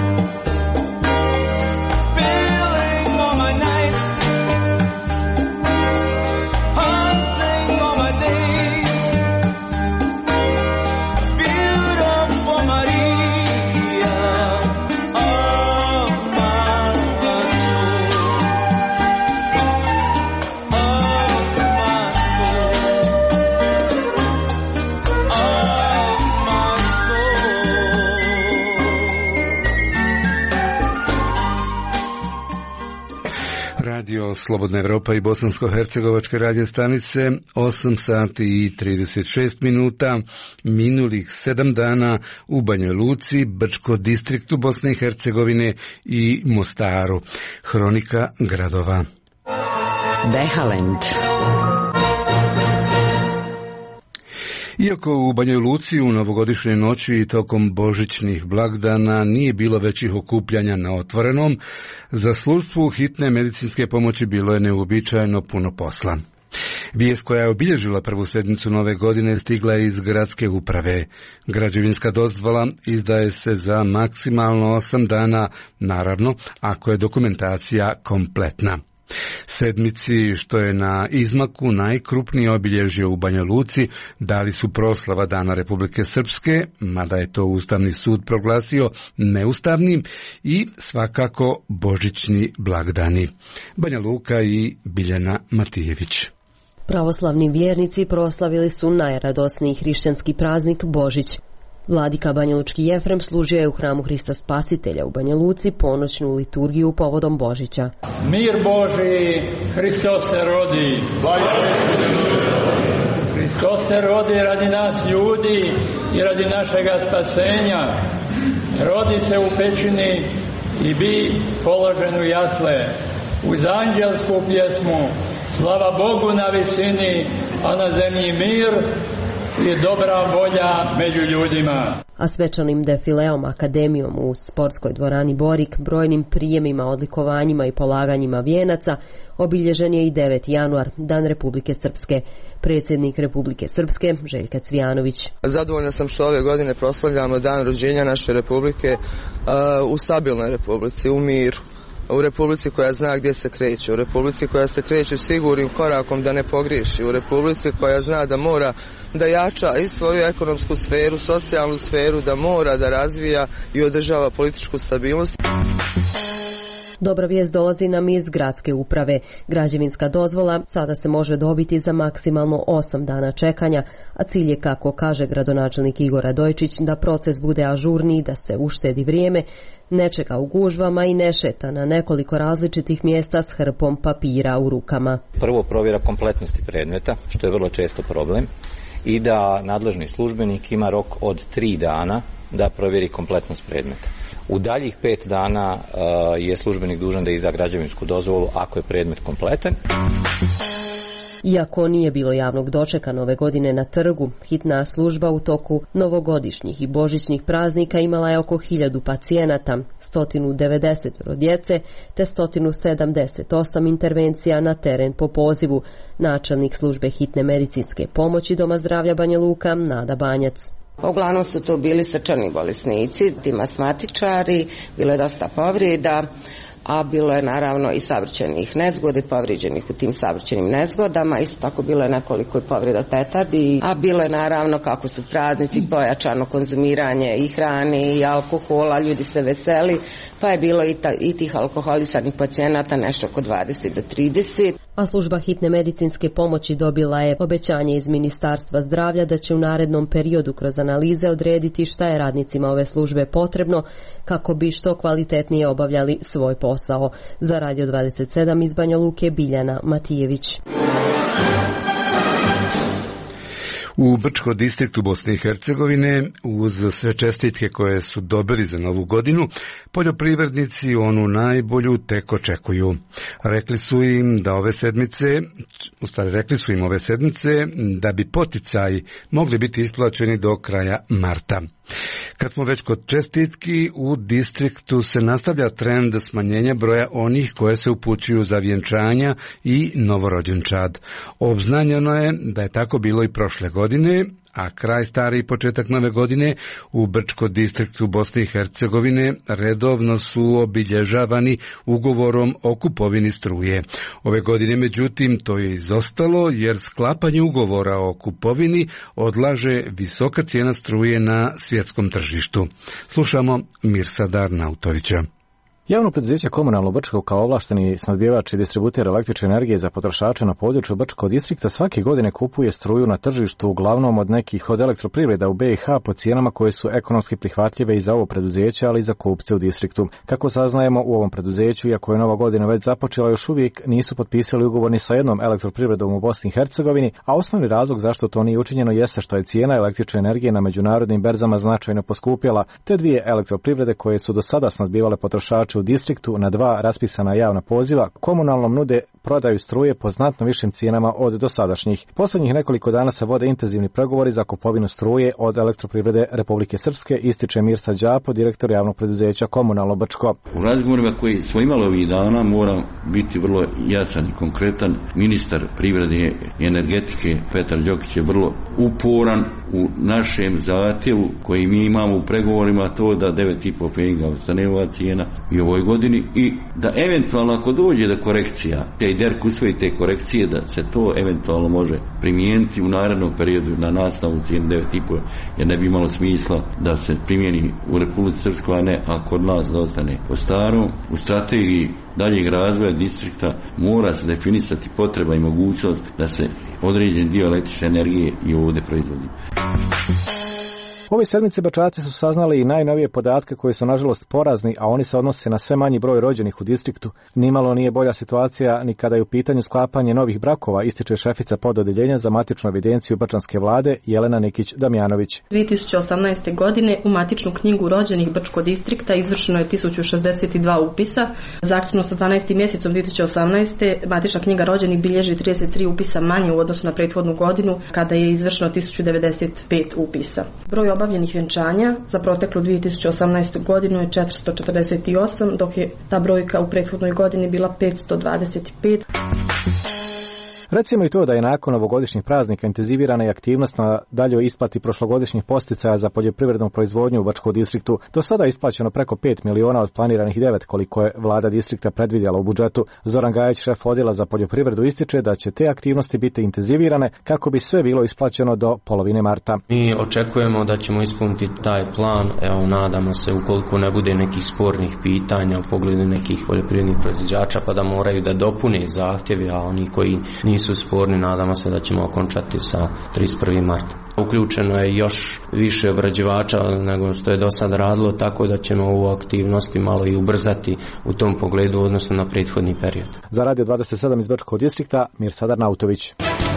filling all my nights, haunting all my days, beautiful Maria of my soul, of my Radio Slobodna Evropa i bosansko-hercegovačke radio stanice, 8 sati i 36 minuta, minulih 7 dana u Banja Luci, Brčko distriktu Bosne i Hercegovine i Mostaru. Hronika gradova. Behalend. Iako u Banjoj Luci u novogodišnjoj noći i tokom božićnih blagdana nije bilo većih okupljanja na otvorenom, za službu hitne medicinske pomoći bilo je neuobičajeno puno posla. Vijest koja je obilježila prvu sedmicu nove godine stigla je iz gradske uprave. Građevinska dozvola izdaje se za maksimalno 8 dana, naravno ako je dokumentacija kompletna. Sedmici, što je na izmaku najkrupnije obilježje u Banja Luci, dali su proslava Dana Republike Srpske, mada je to Ustavni sud proglasio neustavnim, i svakako božićni blagdani. Banja Luka i Biljana Matijević. Pravoslavni vjernici proslavili su najradosniji hrišćanski praznik Božić. Vladika banjalučki Jefrem služio je u hramu Hrista Spasitelja u Banja Luci ponoćnu liturgiju povodom Božića. Mir Božji, Hristos se rodi. Hristos se rodi radi nas ljudi i radi našega spasenja. Rodi se u pećini i bi položen u jasle. Uz anđelsku pjesmu slava Bogu na visini, a na zemlji mir i dobra volja među ljudima. A svečanim defileom, akademijom u sportskoj dvorani Borik, brojnim prijemima, odlikovanjima i polaganjima vijenaca obilježen je i 9. januar, Dan Republike Srpske. Predsjednik Republike Srpske, Željka Cvijanović. Zadovoljna sam što ove godine proslavljamo Dan rođenja naše republike u stabilnoj republici, u miru. U republici koja zna gdje se kreće, u republici koja se kreće sigurnim korakom da ne pogriješi, u republici koja zna da mora da jača i svoju ekonomsku sferu, socijalnu sferu, da mora da razvija i održava političku stabilnost. Dobra vijest dolazi nam iz gradske uprave. Građevinska dozvola sada se može dobiti za maksimalno 8 dana čekanja, a cilj je, kako kaže gradonačelnik Igor Radojčić, da proces bude ažurniji, da se uštedi vrijeme, ne čeka u gužvama i ne šeta na nekoliko različitih mjesta s hrpom papira u rukama. Prvo, provjera kompletnosti predmeta, što je vrlo često problem, i da nadležni službenik ima rok od 3 dana da provjeri kompletnost predmeta. U daljih 5 dana je službenik dužan da izda građevinsku dozvolu ako je predmet kompletan. Iako nije bilo javnog dočeka nove godine na trgu, hitna služba u toku novogodišnjih i božićnih praznika imala je oko 1000 pacijenata, 190 djece te 178 intervencija na teren po pozivu. Načelnik službe hitne medicinske pomoći Doma zdravlja Banja Luka, Nada Banjac. Uglavnom su to bili srčani bolesnici, asmatičari, bilo je dosta povreda, a bilo je naravno i saobraćajnih nezgoda i povrijeđenih u tim saobraćajnim nezgodama. Isto tako bilo je nekoliko i povreda od petardi, a bilo je naravno, kako su praznici, pojačano konzumiranje i hrane i alkohola, ljudi se veseli, pa je bilo i tih alkoholisanih pacijenata nešto oko 20 do 30. A služba hitne medicinske pomoći dobila je obećanje iz Ministarstva zdravlja da će u narednom periodu kroz analize odrediti šta je radnicima ove službe potrebno kako bi što kvalitetnije obavljali svoj posao. Za Radio 27 iz Banja Luke, Biljana Matijević. U Brčko distriktu Bosne i Hercegovine, uz sve čestitke koje su dobili za novu godinu, poljoprivrednici onu najbolju tek očekuju. Rekli su im ove sedmice da bi poticaji mogli biti isplaćeni do kraja marta. Kad smo već kod čestitki, u distriktu se nastavlja trend smanjenja broja onih koje se upućuju za vjenčanja i novorođenčad. Obznanjeno je da je tako bilo i prošle godine, a kraj stare i početak nove godine u Brčko distriktu Bosne i Hercegovine redovno su obilježavani ugovorom o kupovini struje. Ove godine, međutim, to je izostalo jer sklapanje ugovora o kupovini odlaže visoka cijena struje na svjetskom tržištu. Slušamo Mirsada Arnautovića. Javno preduzeće Komunalno Brčko kao ovlašteni snabdjevač i distributer električne energije za potrošače na području Brčko distrikta svake godine kupuje struju na tržištu uglavnom od nekih od elektroprivreda u BiH po cijenama koje su ekonomski prihvatljive i za ovo preduzeće, ali i za kupce u distriktu. Kako saznajemo, u ovom preduzeću, iako je nova godina već započela, još uvijek nisu potpisali ugovor ni sa jednom elektroprivredom u Bosni i Hercegovini, a osnovni razlog zašto to nije učinjeno jeste što je cijena električne energije na međunarodnim berzama značajno poskupjela, te dvije elektroprivrede koje su do sada snabdjevale potrošače u distriktu na 2 raspisana javna poziva komunalnom nude prodaju struje po znatno višim cijenama od dosadašnjih. Posljednjih nekoliko dana se vode intenzivni pregovori za kupovinu struje od Elektroprivrede Republike Srpske, ističe Mirsa Đapo, direktor javnog preduzeća Komunalno Brčko. U razgovorima koji smo imali ovih dana mora biti vrlo jasan i konkretan. Ministar privrede i energetike Petar Đokić je vrlo uporan u našem zahtjevu koji mi imamo u pregovorima, to da 9,5 pfenninga ostane ova cijena i u ovoj godini i da eventualno ako dođe do korekcija, i DERK usvoji te korekcije, da se to eventualno može primijeniti u narednom periodu na nastavu cijenu 9,5, jer ne bi imalo smisla da se primijeni u Republici Srpskoj, a ne a kod nas da ostane po starom. U strategiji daljeg razvoja distrikta mora se definisati potreba i mogućnost da se određen dio električne energije i ovdje proizvodi. Ove sedmice Bačaci su saznali i najnovije podatke koji su nažalost porazni, a oni se odnose na sve manji broj rođenih u distriktu. Nimalo nije bolja situacija ni kada je u pitanju sklapanje novih brakova, ističe šefica pododeljenja za matičnu evidenciju Brčanske vlade Jelena Nikić-Damjanović. 2018. godine u matičnu knjigu rođenih Brčkog distrikta izvršeno je 1062 upisa. Zaključno sa 12. mjesecom 2018. matična knjiga rođenih bilježi 33 upisa manje u odnosu na prethodnu godinu kada je izvršeno 1095 upisa. Broj obavljenih vjenčanja za proteklu 2018. godinu je 448, dok je ta brojka u prethodnoj godini bila 525. Recimo i to da je nakon ovogodišnjih praznika intenzivirana i aktivnost na daljoj isplati prošlogodišnjih posticaja za poljoprivrednu proizvodnju u Bačkom distriktu. Do sada je isplaćeno preko 5 miliona od planiranih 9 koliko je vlada distrikta predvidjela u budžetu. Zoran Gajić, šef odjela za poljoprivredu, ističe da će te aktivnosti biti intenzivirane kako bi sve bilo isplaćeno do polovine marta. Mi očekujemo da ćemo ispuniti taj plan, nadamo se ukoliko ne bude nekih spornih pitanja u pogledu nekih poljoprivrednih proizvođača pa da moraju da dopune zahtjevi, a oni koji nisu sporni, nadamo se da ćemo okončati sa 31. marta. Uključeno je još više obrađivača nego što je do sada radilo, tako da ćemo ovu aktivnosti malo i ubrzati u tom pogledu odnosno na prethodni period. Za Radio 27 iz Brčkog distrikta, Mirsadar Nautović.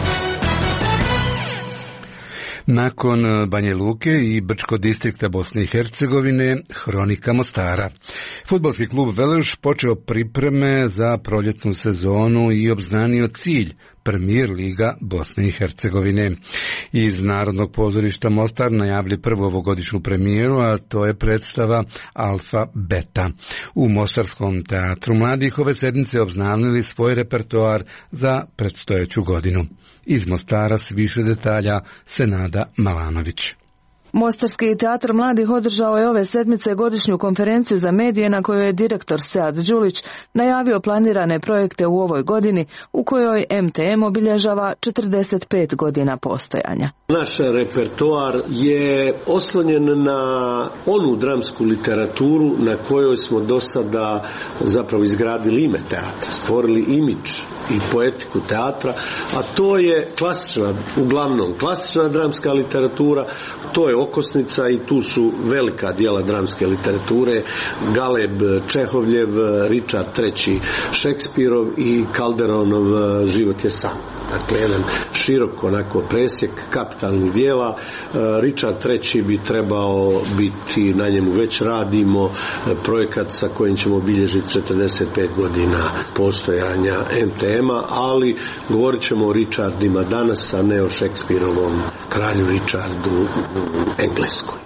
Nakon Banja Luke i Brčkog distrikta Bosne i Hercegovine, hronika Mostara. Fudbalski klub Veleš počeo pripreme za proljetnu sezonu i obznanio cilj Premier Liga Bosne i Hercegovine. Iz Narodnog pozorišta Mostar najavili prvu ovogodišnju premijeru, a to je predstava Alfa Beta. U Mostarskom teatru mladih ove sedmice obznanili svoj repertoar za predstojeću godinu. Iz Mostara s više detalja Senada Malanović. Mostarski teatr mladih održao je ove sedmice godišnju konferenciju za medije na kojoj je direktor Sead Đulić najavio planirane projekte u ovoj godini u kojoj MTM obilježava 45 godina postojanja. Naš repertoar je oslonjen na onu dramsku literaturu na kojoj smo do sada zapravo izgradili ime teatra, stvorili imidž i poetiku teatra, a to je uglavnom klasična dramska literatura, to je okosnica i tu su velika djela dramske literature, Galeb Čehovljev, Richard III Šekspirov i Calderonov Život je san. Dakle, jedan širok onako presjek kapitalnih dijela. Richard III bi trebao biti, na njemu već radimo, projekat sa kojim ćemo obilježiti 45 godina postojanja MTM-a, ali govorit ćemo o Richardima danas, a ne o Šekspirovom kralju Richardu u Engleskoj.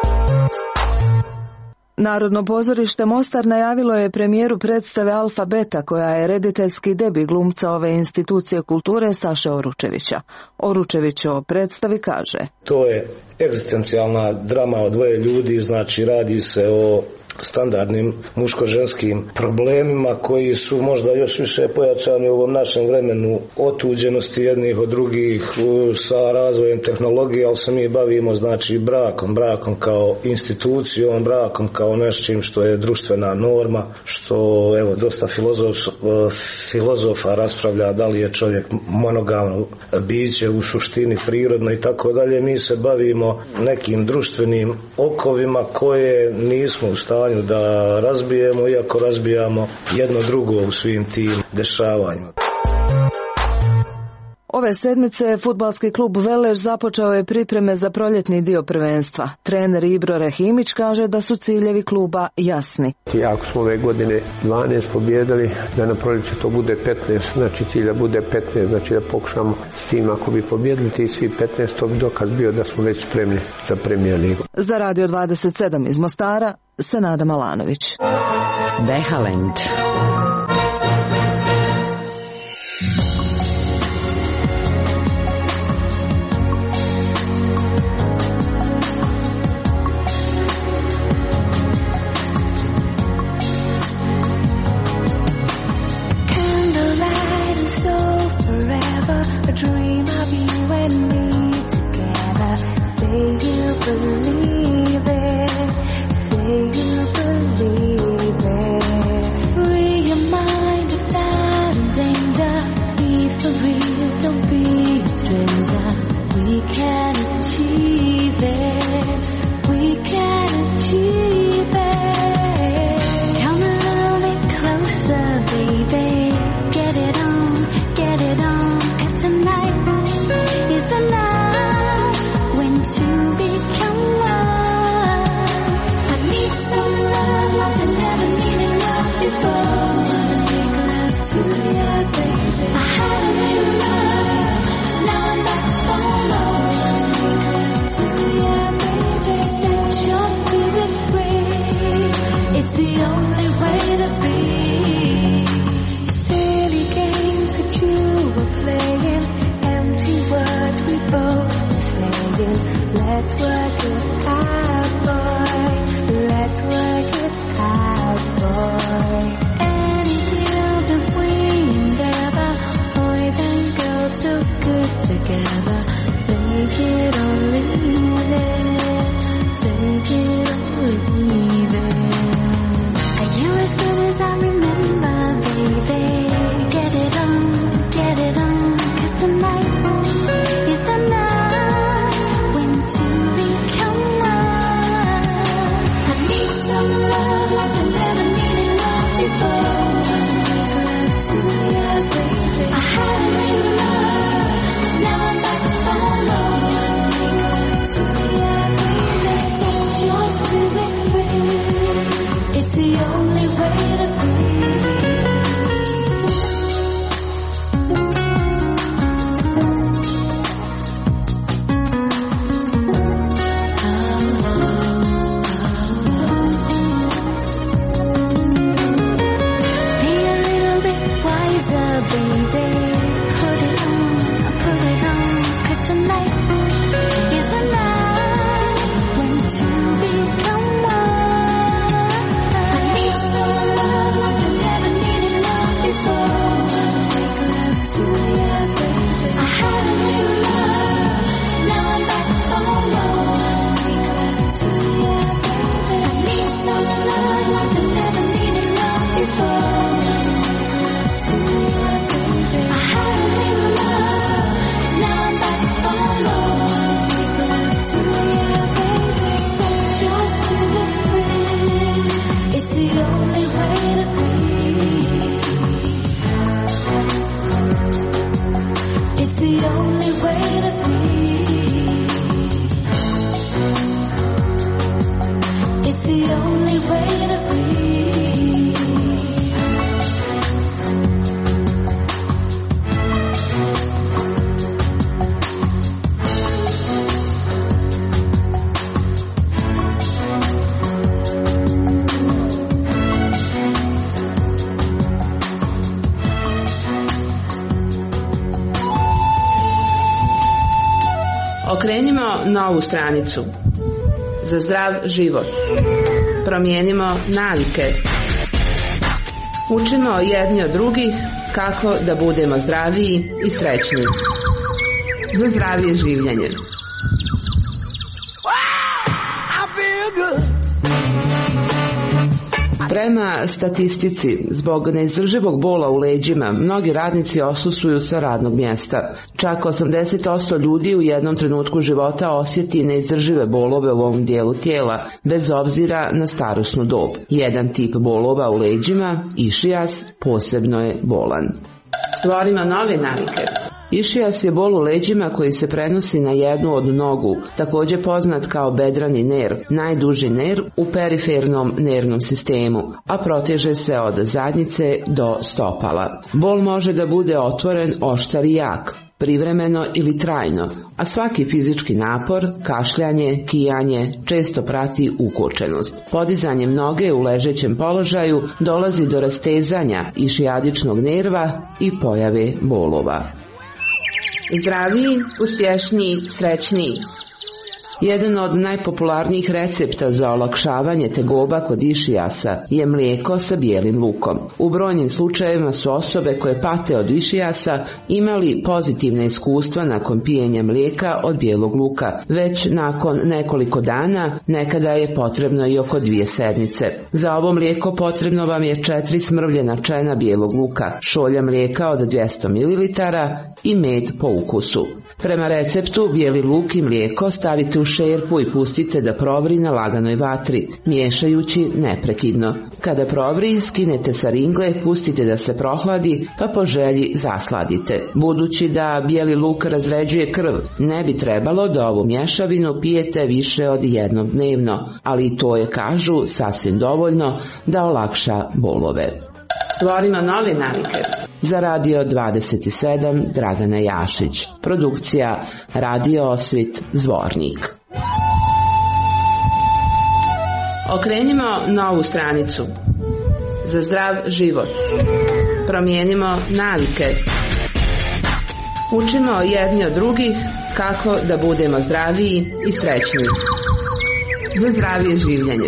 Narodno pozorište Mostar najavilo je premijeru predstave Alfa Beta, koja je rediteljski debi glumca ove institucije kulture Saše Oručevića. Oručević o predstavi kaže: To je egzistencijalna drama o dvoje ljudi, znači radi se o standardnim muško-ženskim problemima koji su možda još više pojačani u ovom našem vremenu otuđenosti jednih od drugih sa razvojem tehnologije, ali se mi bavimo znači brakom kao institucijom, brakom kao nečim što je društvena norma, što evo dosta filozofa raspravlja da li je čovjek monogamno biće u suštini prirodno i tako dalje. Mi se bavimo nekim društvenim okovima koje nismo u stanju da razbijemo, iako razbijamo jedno drugo u svim tim dešavanjima. Ove Ove sedmice fudbalski klub Veleš započeo je pripreme za proljetni dio prvenstva. Trener Ibro Rahimić kaže da su ciljevi kluba jasni. Ako smo ove godine 12 pobjedili, da na proljeće to bude 15, znači cilj da bude 15, znači da pokušamo s tim ako bi pobjedili ti svi 15, to bi dokaz bio da smo već spremni za Premier ligu. Za Radio 27 iz Mostara, Senada Malanović. Behalend. Okrenimo novu stranicu. Za zdrav život. Promijenimo navike. Učimo jedni od drugih kako da budemo zdraviji i srećniji. Za zdravije življenje. Prema statistici, zbog neizdrživog bola u leđima, mnogi radnici odsustvuju sa radnog mjesta. Čak 80% ljudi u jednom trenutku života osjeti neizdržive bolove u ovom dijelu tijela, bez obzira na starosnu dob. Jedan tip bolova u leđima, išijas, posebno je bolan. Stvorimo nove navike. Išias je bol u leđima koji se prenosi na jednu od nogu, također poznat kao bedrani nerv, najduži nerv u perifernom nervnom sistemu, a proteže se od zadnjice do stopala. Bol može da bude otvoren, oštar i jak, privremeno ili trajno, a svaki fizički napor, kašljanje, kijanje često prati ukočenost. Podizanjem noge u ležećem položaju dolazi do rastezanja išijadičnog nerva i pojave bolova. Zdraviji, uspješniji, srećniji. Jedan od najpopularnijih recepta za olakšavanje tegoba kod išijasa je mlijeko sa bijelim lukom. U brojnim slučajevima su osobe koje pate od išijasa imali pozitivne iskustva nakon pijenja mlijeka od bijelog luka. Već nakon nekoliko dana, nekada je potrebno i oko 2 sedmice. Za ovo mlijeko potrebno vam je 4 smrvljena čena bijelog luka, šolja mlijeka od 200 ml i med po ukusu. Prema receptu bijeli luk i mlijeko stavite u šerpu i pustite da provri na laganoj vatri, miješajući neprekidno. Kada provri, skinete sa ringle, pustite da se prohladi, pa po želji zasladite. Budući da bijeli luk razređuje krv, ne bi trebalo da ovu mješavinu pijete više od jednom dnevno, ali i to je, kažu, sasvim dovoljno da olakša bolove. Stvorimo nove navike. Za Radio 27 Dragana Jašić. Produkcija Radio Osvit Zvornik. Okrenimo novu stranicu. Za zdrav život. Promijenimo navike. Učimo jedni od drugih kako da budemo zdraviji i srećniji. Za zdravije življenje.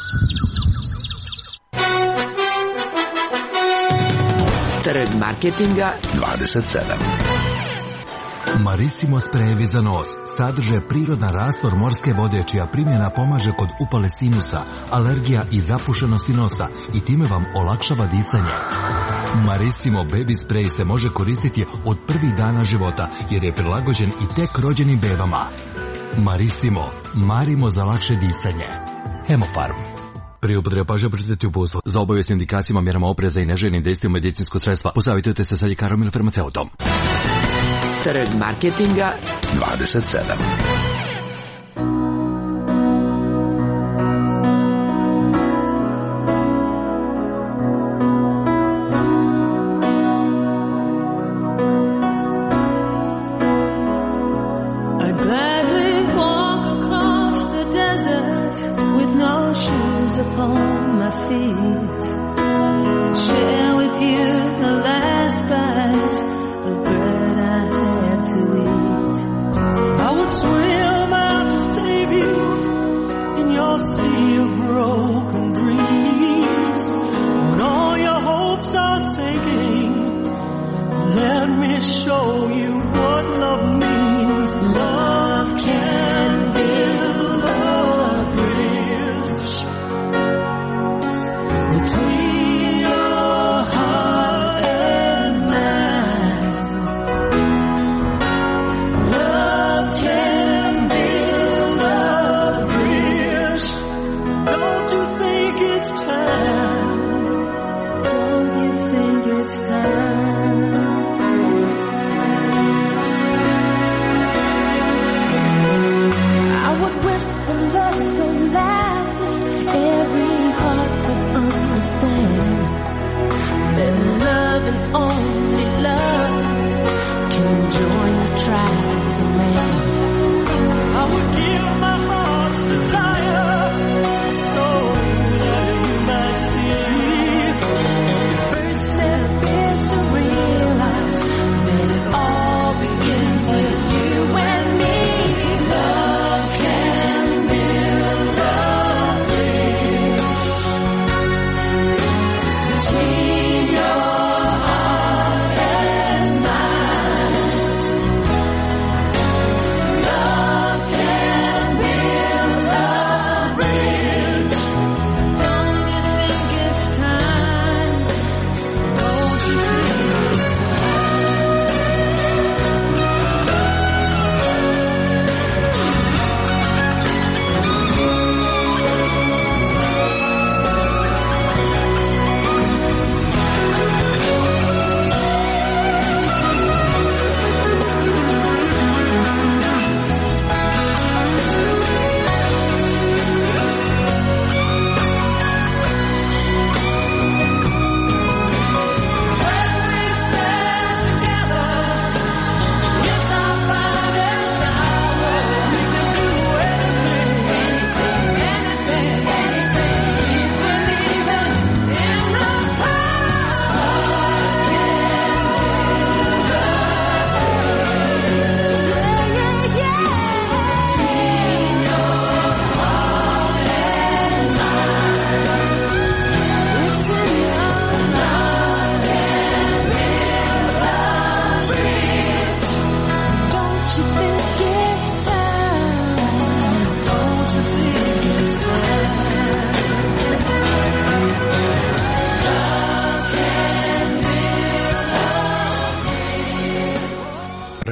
Trg marketinga 27. Marissimo sprejevi za nos sadrže prirodan rastvor morske vode čija primjena pomaže kod upale sinusa, alergija i zapušenosti nosa i time vam olakšava disanje. Marissimo baby spray se može koristiti od prvih dana života jer je prilagođen i tek rođenim bebama. Marissimo, marimo za lakše disanje. Hemofarm. Prije upotrebe pažnje pročitati uputstvo. Za obavijest indikacijama, mjerama opreza i neželjenim dejstvima medicinsko sredstva posavjetujte se sa ljekarom ili farmaceutom. Trg marketinga 27. Upon my feet to share with you the last bite of bread I had to eat. I would swim out to save you in your sea of broken dreams. When all your hopes are sinking, let me show you what love means. Love can build a bridge between your heart and mine. Love can build a bridge. Don't you think it's time? Don't you think it's time? I would whisper love so loudly every heart could understand that love and only love can join the tribes of man. I would give my heart's desire so that you might see. The first step is to realize that it all begins with you and me. Love can build a bridge between your heart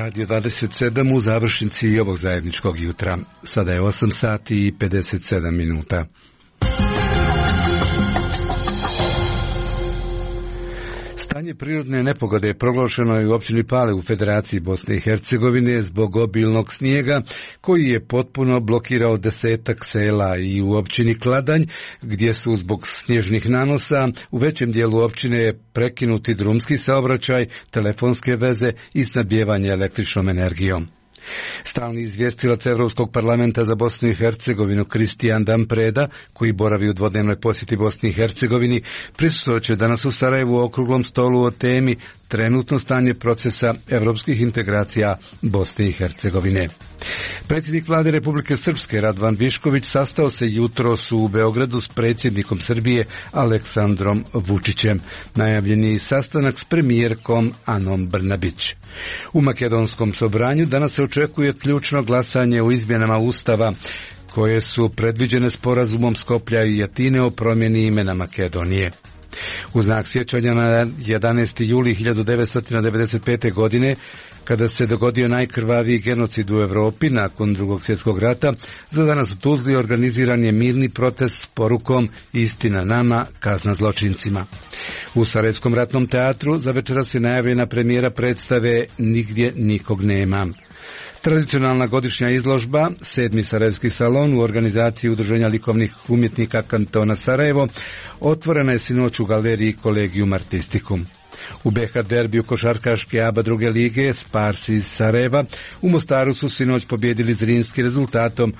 Radio 27 u završnici ovog zajedničkog jutra. Sada je 8 sati i 57 minuta. Stanje prirodne nepogode proglašeno je u općini Pale u Federaciji Bosne i Hercegovine zbog obilnog snijega koji je potpuno blokirao 10-ak sela i u općini Kladanj gdje su zbog snježnih nanosa u većem dijelu općine prekinuti drumski saobraćaj, telefonske veze i snabdijevanje električnom energijom. Stalni izvjestilac Europskog parlamenta za Bosnu i Hercegovinu Kristijan Dampreda, koji boravi u dvodnevnoj posjeti Bosni i Hercegovini, prisustvovat će danas u Sarajevu u okruglom stolu o temi trenutno stanje procesa europskih integracija Bosne i Hercegovine. Predsjednik vlade Republike Srpske Radovan Višković sastao se jutros u Beogradu s predsjednikom Srbije Aleksandrom Vučićem. Najavljen je i sastanak s premijerkom Anom Brnabić. U makedonskom sobranju danas se očekuje ključno glasanje o izmjenama Ustava koje su predviđene sporazumom Skoplja i Atine o promjeni imena Makedonije. U znak sjećanja na 11. juli 1995. godine, kada se dogodio najkrvaviji genocid u Europi nakon Drugog svjetskog rata, za danas u Tuzli organiziran je mirni protest s porukom "Istina nama, kazna zločincima". U Sarajevskom ratnom teatru za večeras je najavljena premijera predstave "Nigdje nikog nema". Tradicionalna godišnja izložba, 7. Sarajevski salon u organizaciji Udruženja likovnih umjetnika kantona Sarajevo, otvorena je sinoć u galeriji Collegium Artisticum. U BH derbiju košarkaške ABA druge lige Sparsi iz Sarajeva u Mostaru su sinoć pobjedili Zrinski rezultatom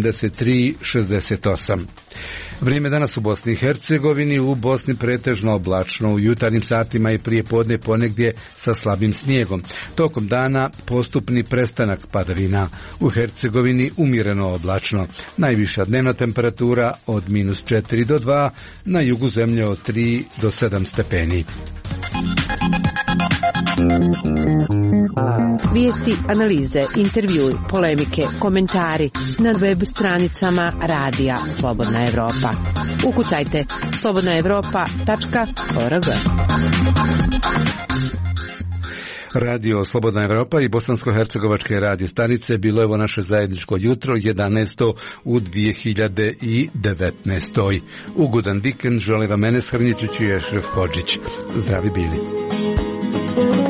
83-68. Vrijeme danas u Bosni i Hercegovini, u Bosni pretežno oblačno, u jutarnjim satima i prije podne ponegdje sa slabim snijegom. Tokom dana postupni prestanak padavina. U Hercegovini umjereno oblačno. Najviša dnevna temperatura od -4 do 2, na jugu zemlje od 3 do 7 stepeni. Vijesti, analize, intervjui, polemike, komentari na web stranicama Radija Slobodna Evropa. Ukucajte slobodnaevropa.org. Radio Slobodna Evropa i bosansko-hercegovačke radio stanice bilo je ovo naše zajedničko jutro 11. u 2019. Ugodan vikend žele vam Enes Hrničić i Ešref Hodžić. Zdravi bili.